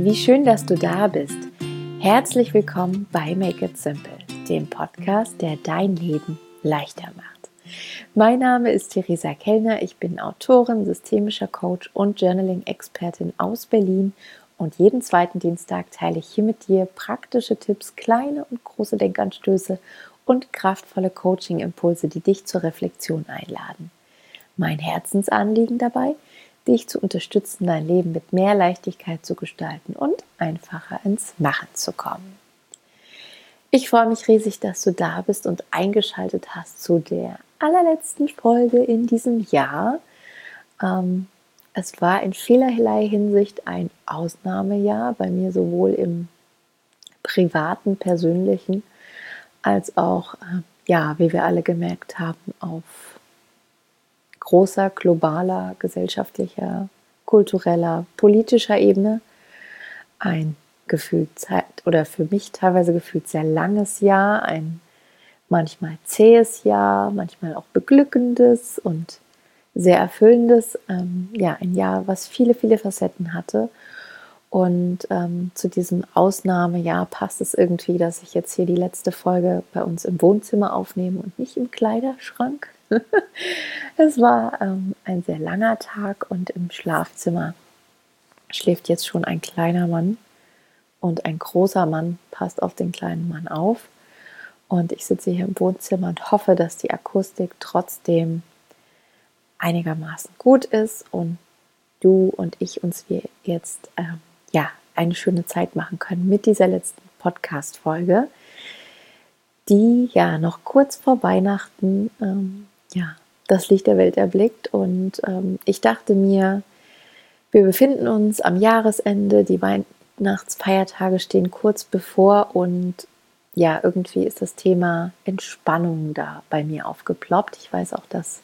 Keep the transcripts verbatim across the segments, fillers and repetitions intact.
wie schön, dass du da bist. Herzlich willkommen bei Make It Simple, dem Podcast, der dein Leben leichter macht. Mein Name ist Theresa Kellner, ich bin Autorin, systemischer Coach und Journaling-Expertin aus Berlin und jeden zweiten Dienstag teile ich hier mit dir praktische Tipps, kleine und große Denkanstöße und kraftvolle Coaching-Impulse, die dich zur Reflexion einladen. Mein Herzensanliegen dabei, dich zu unterstützen, dein Leben mit mehr Leichtigkeit zu gestalten und einfacher ins Machen zu kommen. Ich freue mich riesig, dass du da bist und eingeschaltet hast zu der allerletzten Folge in diesem Jahr. Ähm, es war in vielerlei Hinsicht ein Ausnahmejahr, bei mir sowohl im privaten, persönlichen, als auch, äh, ja, wie wir alle gemerkt haben, auf großer, globaler, gesellschaftlicher, kultureller, politischer Ebene. Ein gefühlt Zeit oder für mich teilweise gefühlt sehr langes Jahr, ein manchmal zähes Jahr, manchmal auch beglückendes und sehr erfüllendes, ähm, ja, ein Jahr, was viele, viele Facetten hatte. Und ähm, zu diesem Ausnahmejahr passt es irgendwie, dass ich jetzt hier die letzte Folge bei uns im Wohnzimmer aufnehme und nicht im Kleiderschrank. Es war ähm, ein sehr langer Tag und im Schlafzimmer schläft jetzt schon ein kleiner Mann und ein großer Mann passt auf den kleinen Mann auf. Und ich sitze hier im Wohnzimmer und hoffe, dass die Akustik trotzdem einigermaßen gut ist und du und ich uns wir jetzt äh, ja, eine schöne Zeit machen können mit dieser letzten Podcast-Folge, die ja noch kurz vor Weihnachten ähm, ja, das Licht der Welt erblickt. Und ähm, ich dachte mir, wir befinden uns am Jahresende, die Weihnachtsfeiertage stehen kurz bevor und ja, irgendwie ist das Thema Entspannung da bei mir aufgeploppt. Ich weiß auch, dass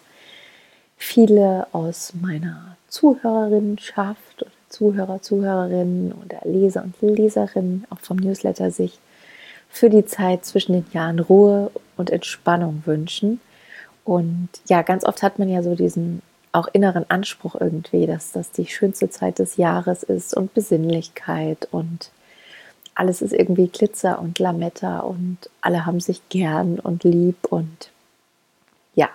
viele aus meiner Zuhörerinnenschaft oder Zuhörer, Zuhörerinnen oder Leser und Leserinnen auch vom Newsletter sich für die Zeit zwischen den Jahren Ruhe und Entspannung wünschen. Und ja, ganz oft hat man ja so diesen auch inneren Anspruch irgendwie, dass das die schönste Zeit des Jahres ist und Besinnlichkeit und alles ist irgendwie Glitzer und Lametta und alle haben sich gern und lieb und ja,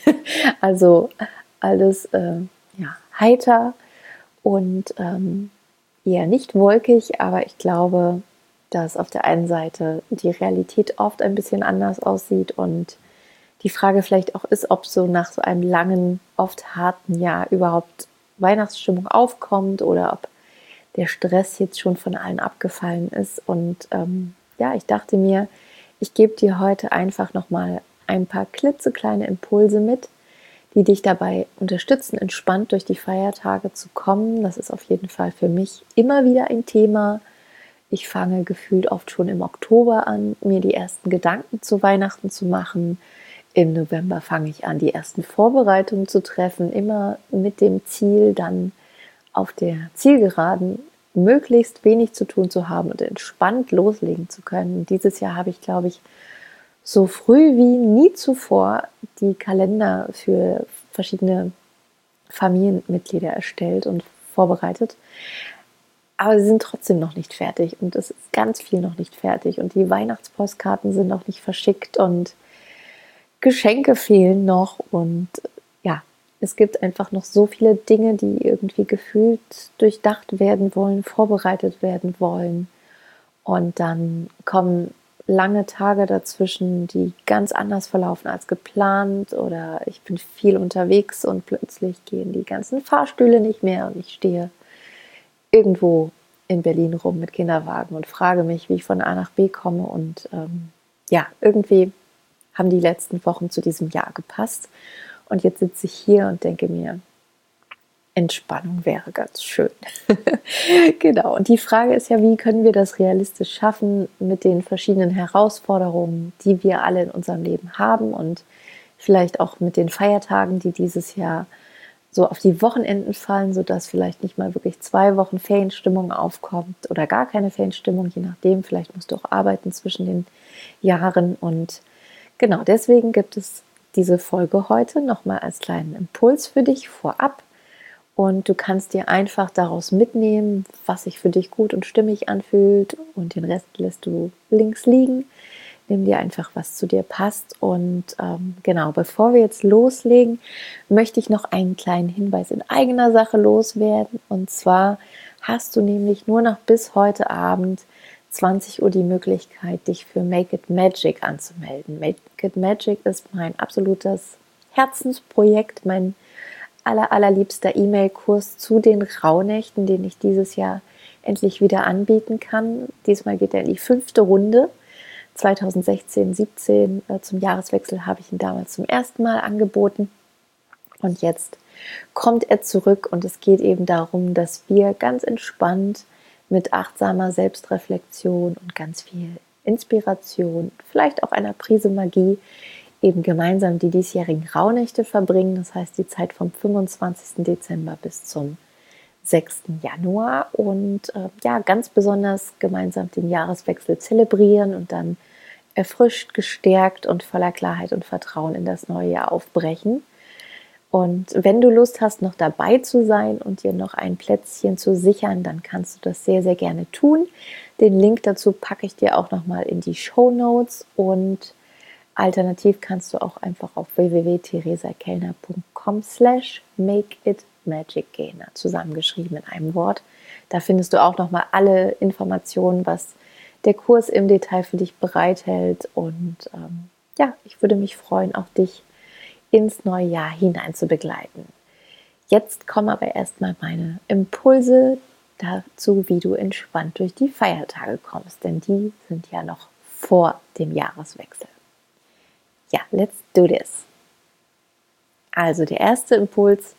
also alles äh, ja, heiter und ähm, eher nicht wolkig, aber ich glaube, dass auf der einen Seite die Realität oft ein bisschen anders aussieht und die Frage vielleicht auch ist, ob so nach so einem langen, oft harten Jahr überhaupt Weihnachtsstimmung aufkommt oder ob der Stress jetzt schon von allen abgefallen ist. Und ähm, ja, ich dachte mir, ich gebe dir heute einfach nochmal ein paar klitzekleine Impulse mit, die dich dabei unterstützen, entspannt durch die Feiertage zu kommen. Das ist auf jeden Fall für mich immer wieder ein Thema. Ich fange gefühlt oft schon im Oktober an, mir die ersten Gedanken zu Weihnachten zu machen. Im November fange ich an, die ersten Vorbereitungen zu treffen, immer mit dem Ziel, dann auf der Zielgeraden möglichst wenig zu tun zu haben und entspannt loslegen zu können. Dieses Jahr habe ich, glaube ich, so früh wie nie zuvor die Kalender für verschiedene Familienmitglieder erstellt und vorbereitet. Aber sie sind trotzdem noch nicht fertig und es ist ganz viel noch nicht fertig und die Weihnachtspostkarten sind noch nicht verschickt und Geschenke fehlen noch und ja, es gibt einfach noch so viele Dinge, die irgendwie gefühlt durchdacht werden wollen, vorbereitet werden wollen. Und dann kommen lange Tage dazwischen, die ganz anders verlaufen als geplant oder ich bin viel unterwegs und plötzlich gehen die ganzen Fahrstühle nicht mehr und ich stehe irgendwo in Berlin rum mit Kinderwagen und frage mich, wie ich von A nach B komme und ähm, ja, irgendwie haben die letzten Wochen zu diesem Jahr gepasst. Und jetzt sitze ich hier und denke mir, Entspannung wäre ganz schön. Genau. Und die Frage ist ja, wie können wir das realistisch schaffen mit den verschiedenen Herausforderungen, die wir alle in unserem Leben haben und vielleicht auch mit den Feiertagen, die dieses Jahr so auf die Wochenenden fallen, sodass vielleicht nicht mal wirklich zwei Wochen Ferienstimmung aufkommt oder gar keine Ferienstimmung, je nachdem. Vielleicht musst du auch arbeiten zwischen den Jahren und genau, deswegen gibt es diese Folge heute nochmal als kleinen Impuls für dich vorab. Und du kannst dir einfach daraus mitnehmen, was sich für dich gut und stimmig anfühlt, und den Rest lässt du links liegen. Nimm dir einfach, was zu dir passt. Und ähm, genau, bevor wir jetzt loslegen, möchte ich noch einen kleinen Hinweis in eigener Sache loswerden. Und zwar hast du nämlich nur noch bis heute Abend zwanzig Uhr die Möglichkeit, dich für Make It Magic anzumelden. Make It Magic ist mein absolutes Herzensprojekt, mein aller, allerliebster E-Mail-Kurs zu den Rauhnächten, den ich dieses Jahr endlich wieder anbieten kann. Diesmal geht er in die fünfte Runde. zwanzig sechzehn, siebzehn äh, zum Jahreswechsel habe ich ihn damals zum ersten Mal angeboten. Und jetzt kommt er zurück, und es geht eben darum, dass wir ganz entspannt mit achtsamer Selbstreflexion und ganz viel Inspiration, vielleicht auch einer Prise Magie, eben gemeinsam die diesjährigen Rauhnächte verbringen. Das heißt, die Zeit vom fünfundzwanzigsten Dezember bis zum sechsten Januar, und äh, ja, ganz besonders gemeinsam den Jahreswechsel zelebrieren und dann erfrischt, gestärkt und voller Klarheit und Vertrauen in das neue Jahr aufbrechen. Und wenn du Lust hast, noch dabei zu sein und dir noch ein Plätzchen zu sichern, dann kannst du das sehr, sehr gerne tun. Den Link dazu packe ich dir auch nochmal in die Shownotes, und alternativ kannst du auch einfach auf w w w punkt theresa kellner punkt com slash make it magic gehen, zusammengeschrieben in einem Wort. Da findest du auch nochmal alle Informationen, was der Kurs im Detail für dich bereithält. Und ähm, ja, ich würde mich freuen, auch dich ins neue Jahr hinein zu begleiten. Jetzt kommen aber erstmal meine Impulse dazu, wie du entspannt durch die Feiertage kommst, denn die sind ja noch vor dem Jahreswechsel. Ja, let's do this. Also der erste Impuls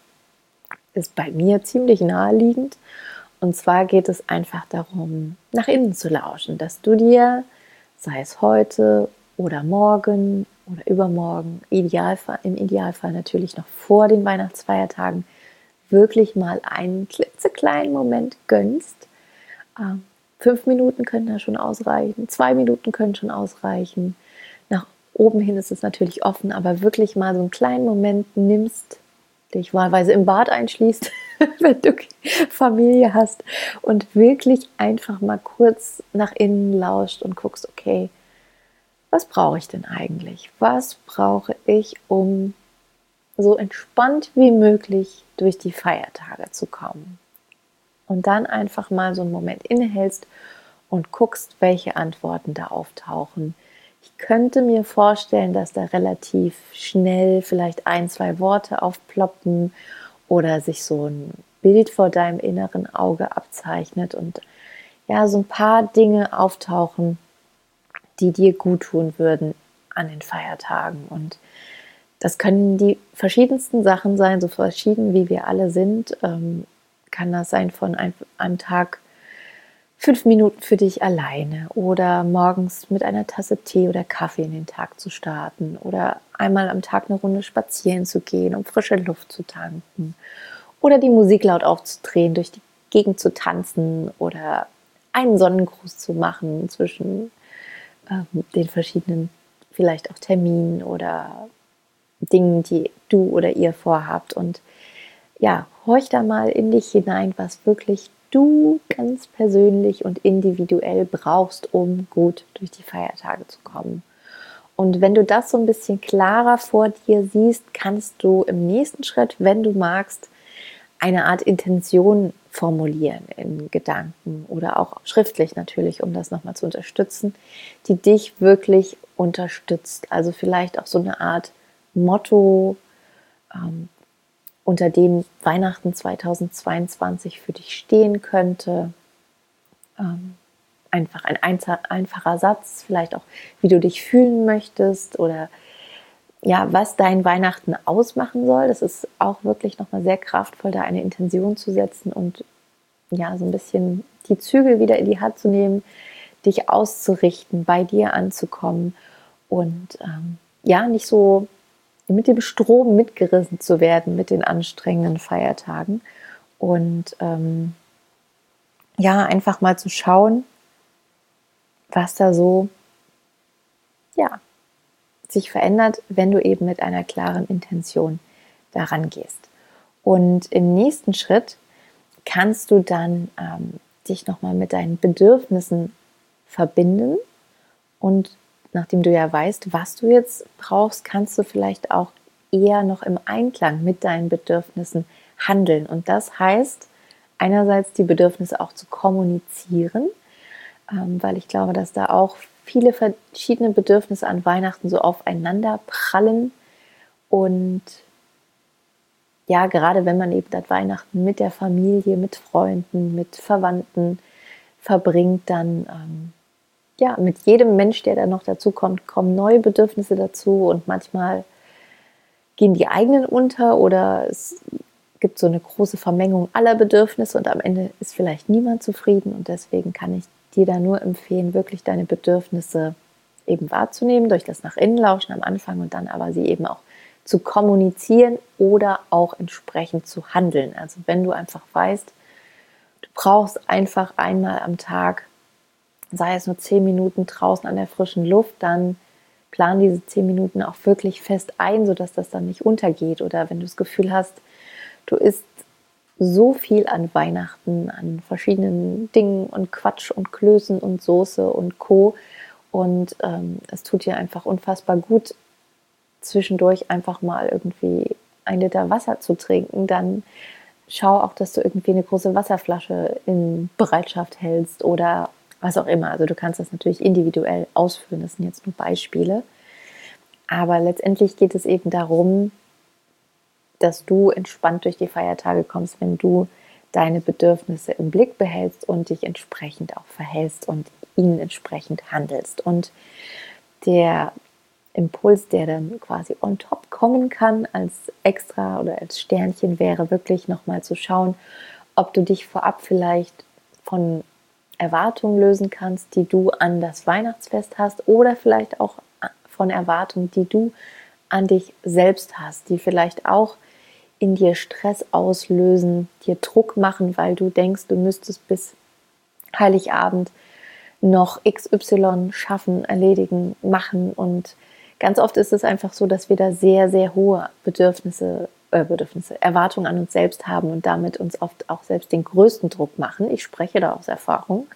ist bei mir ziemlich naheliegend, und zwar geht es einfach darum, nach innen zu lauschen, dass du dir, sei es heute oder morgen oder übermorgen, Idealfall, im Idealfall natürlich noch vor den Weihnachtsfeiertagen, wirklich mal einen klitzekleinen Moment gönnst. Ähm, fünf Minuten können da schon ausreichen, zwei Minuten können schon ausreichen. Nach oben hin ist es natürlich offen, aber wirklich mal so einen kleinen Moment nimmst, dich wahlweise im Bad einschließt, wenn du Familie hast, und wirklich einfach mal kurz nach innen lauscht und guckst, okay, was brauche ich denn eigentlich? Was brauche ich, um so entspannt wie möglich durch die Feiertage zu kommen? Und dann einfach mal so einen Moment innehältst und guckst, welche Antworten da auftauchen. Ich könnte mir vorstellen, dass da relativ schnell vielleicht ein, zwei Worte aufploppen oder sich so ein Bild vor deinem inneren Auge abzeichnet und ja, so ein paar Dinge auftauchen, die dir gut tun würden an den Feiertagen. Und das können die verschiedensten Sachen sein, so verschieden wie wir alle sind. Ähm, kann das sein von einem, einem Tag fünf Minuten für dich alleine oder morgens mit einer Tasse Tee oder Kaffee in den Tag zu starten oder einmal am Tag eine Runde spazieren zu gehen, um frische Luft zu tanken oder die Musik laut aufzudrehen, durch die Gegend zu tanzen oder einen Sonnengruß zu machen zwischen ähm, den verschiedenen vielleicht auch Terminen oder Dingen, die du oder ihr vorhabt. Und ja, horch da mal in dich hinein, was wirklich du ganz persönlich und individuell brauchst, um gut durch die Feiertage zu kommen. Und wenn du das so ein bisschen klarer vor dir siehst, kannst du im nächsten Schritt, wenn du magst, eine Art Intention formulieren in Gedanken oder auch schriftlich natürlich, um das nochmal zu unterstützen, die dich wirklich unterstützt. Also vielleicht auch so eine Art Motto, ähm, unter dem Weihnachten zweitausendzweiundzwanzig für dich stehen könnte. Ähm, einfach ein einfacher Satz, vielleicht auch, wie du dich fühlen möchtest oder ja, was dein Weihnachten ausmachen soll. Das ist auch wirklich nochmal sehr kraftvoll, da eine Intention zu setzen und ja, so ein bisschen die Zügel wieder in die Hand zu nehmen, dich auszurichten, bei dir anzukommen und ähm, ja, nicht so mit dem Strom mitgerissen zu werden mit den anstrengenden Feiertagen und ähm, ja, einfach mal zu schauen, was da so ja, sich verändert, wenn du eben mit einer klaren Intention daran gehst. Und im nächsten Schritt kannst du dann ähm, dich nochmal mit deinen Bedürfnissen verbinden. Und nachdem du ja weißt, was du jetzt brauchst, kannst du vielleicht auch eher noch im Einklang mit deinen Bedürfnissen handeln. Und das heißt, einerseits die Bedürfnisse auch zu kommunizieren, ähm, weil ich glaube, dass da auch viele verschiedene Bedürfnisse an Weihnachten so aufeinander prallen. Und ja, gerade wenn man eben das Weihnachten mit der Familie, mit Freunden, mit Verwandten verbringt, dann ähm, ja, mit jedem Mensch, der da noch dazu kommt, kommen neue Bedürfnisse dazu und manchmal gehen die eigenen unter oder es gibt so eine große Vermengung aller Bedürfnisse und am Ende ist vielleicht niemand zufrieden und deswegen kann ich dir da nur empfehlen, wirklich deine Bedürfnisse eben wahrzunehmen, durch das nach innen lauschen am Anfang und dann aber sie eben auch zu kommunizieren oder auch entsprechend zu handeln. Also wenn du einfach weißt, du brauchst einfach einmal am Tag, sei es nur zehn Minuten draußen an der frischen Luft, dann plan diese zehn Minuten auch wirklich fest ein, sodass das dann nicht untergeht. Oder wenn du das Gefühl hast, du isst so viel an Weihnachten, an verschiedenen Dingen und Quatsch und Klößen und Soße und Co. Und ähm, es tut dir einfach unfassbar gut, zwischendurch einfach mal irgendwie ein Liter Wasser zu trinken, dann schau auch, dass du irgendwie eine große Wasserflasche in Bereitschaft hältst oder was auch immer. Also du kannst das natürlich individuell ausfüllen, das sind jetzt nur Beispiele. Aber letztendlich geht es eben darum, dass du entspannt durch die Feiertage kommst, wenn du deine Bedürfnisse im Blick behältst und dich entsprechend auch verhältst und ihnen entsprechend handelst. Und der Impuls, der dann quasi on top kommen kann, als extra oder als Sternchen, wäre wirklich nochmal zu schauen, ob du dich vorab vielleicht von Erwartungen lösen kannst, die du an das Weihnachtsfest hast oder vielleicht auch von Erwartungen, die du an dich selbst hast, die vielleicht auch in dir Stress auslösen, dir Druck machen, weil du denkst, du müsstest bis Heiligabend noch X Y schaffen, erledigen, machen und ganz oft ist es einfach so, dass wir da sehr, sehr hohe Bedürfnisse, äh, Bedürfnisse, Erwartungen an uns selbst haben und damit uns oft auch selbst den größten Druck machen. Ich spreche da aus Erfahrung.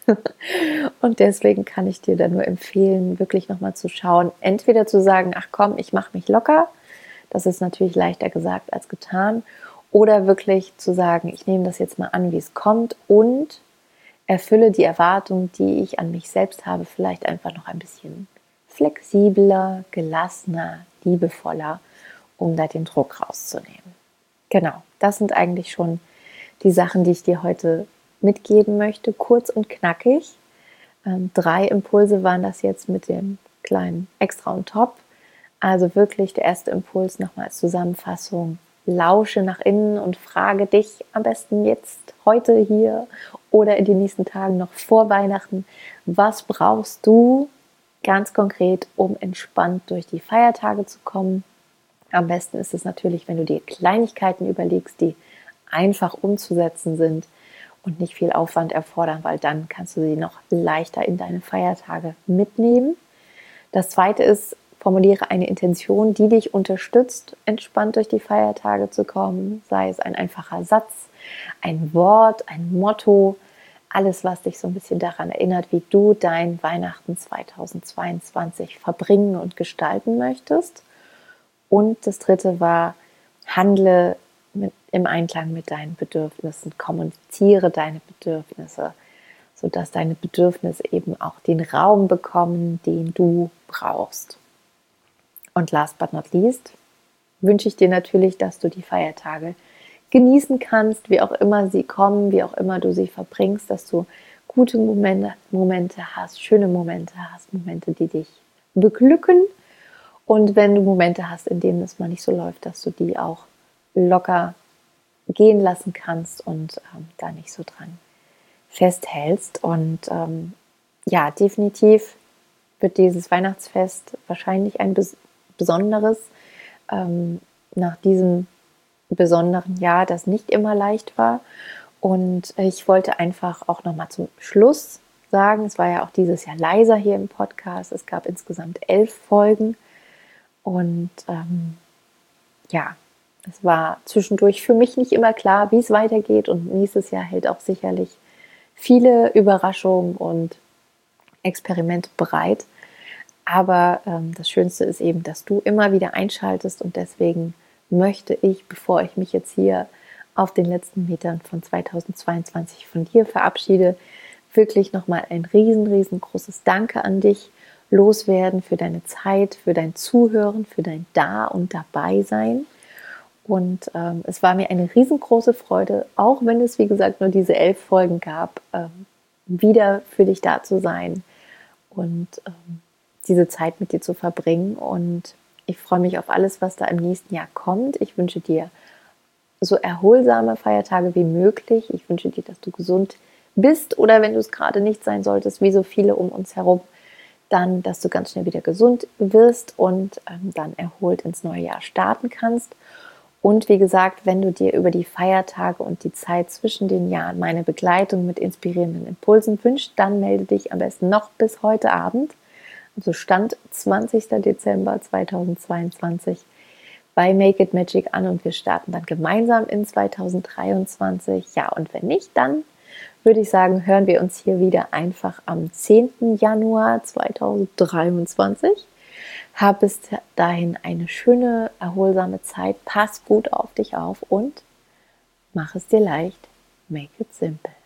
Und deswegen kann ich dir da nur empfehlen, wirklich nochmal zu schauen, entweder zu sagen, ach komm, ich mache mich locker. Das ist natürlich leichter gesagt als getan. Oder wirklich zu sagen, ich nehme das jetzt mal an, wie es kommt und erfülle die Erwartung, die ich an mich selbst habe, vielleicht einfach noch ein bisschen flexibler, gelassener, liebevoller, um da den Druck rauszunehmen. Genau, das sind eigentlich schon die Sachen, die ich dir heute mitgeben möchte. Kurz und knackig. Ähm, drei Impulse waren das jetzt mit dem kleinen Extra und Top. Also wirklich der erste Impuls nochmal als Zusammenfassung. Lausche nach innen und frage dich am besten jetzt, heute hier oder in den nächsten Tagen noch vor Weihnachten, was brauchst du ganz konkret, um entspannt durch die Feiertage zu kommen. Am besten ist es natürlich, wenn du dir Kleinigkeiten überlegst, die einfach umzusetzen sind und nicht viel Aufwand erfordern, weil dann kannst du sie noch leichter in deine Feiertage mitnehmen. Das zweite ist, formuliere eine Intention, die dich unterstützt, entspannt durch die Feiertage zu kommen, sei es ein einfacher Satz, ein Wort, ein Motto, alles, was dich so ein bisschen daran erinnert, wie du dein Weihnachten zweitausendzweiundzwanzig verbringen und gestalten möchtest. Und das dritte war, handle mit, im Einklang mit deinen Bedürfnissen, kommuniziere deine Bedürfnisse, sodass deine Bedürfnisse eben auch den Raum bekommen, den du brauchst. Und last but not least wünsche ich dir natürlich, dass du die Feiertage genießen kannst, wie auch immer sie kommen, wie auch immer du sie verbringst, dass du gute Momente, Momente hast, schöne Momente hast, Momente, die dich beglücken. Und wenn du Momente hast, in denen es mal nicht so läuft, dass du die auch locker gehen lassen kannst und ähm, da nicht so dran festhältst. Und ähm, ja, definitiv wird dieses Weihnachtsfest wahrscheinlich ein bes- besonderes. Ähm, nach diesem besonderen Jahr, das nicht immer leicht war. Und ich wollte einfach auch nochmal zum Schluss sagen, es war ja auch dieses Jahr leiser hier im Podcast. Es gab insgesamt elf Folgen. Und ähm, ja, Es war zwischendurch für mich nicht immer klar, wie es weitergeht, und nächstes Jahr hält auch sicherlich viele Überraschungen und Experimente bereit. Aber ähm, das Schönste ist eben, dass du immer wieder einschaltest, und deswegen möchte ich, bevor ich mich jetzt hier auf den letzten Metern von zweitausendzweiundzwanzig von dir verabschiede, wirklich nochmal ein riesen, riesengroßes Danke an dich loswerden für deine Zeit, für dein Zuhören, für dein Da- und Dabeisein. Und ähm, es war mir eine riesengroße Freude, auch wenn es, wie gesagt, nur diese elf Folgen gab, ähm, wieder für dich da zu sein und ähm, diese Zeit mit dir zu verbringen. Und ich freue mich auf alles, was da im nächsten Jahr kommt. Ich wünsche dir so erholsame Feiertage wie möglich. Ich wünsche dir, dass du gesund bist, oder wenn du es gerade nicht sein solltest, wie so viele um uns herum, dann, dass du ganz schnell wieder gesund wirst und ähm, dann erholt ins neue Jahr starten kannst. Und wie gesagt, wenn du dir über die Feiertage und die Zeit zwischen den Jahren meine Begleitung mit inspirierenden Impulsen wünschst, dann melde dich am besten noch bis heute Abend, also Stand zwanzigster Dezember zweitausendzweiundzwanzig, bei Make It Magic an, und wir starten dann gemeinsam in zweitausenddreiundzwanzig. Ja, und wenn nicht, dann würde ich sagen, hören wir uns hier wieder einfach am zehnten Januar zweitausenddreiundzwanzig. Hab bis dahin eine schöne, erholsame Zeit. Pass gut auf dich auf und mach es dir leicht. Make it simple.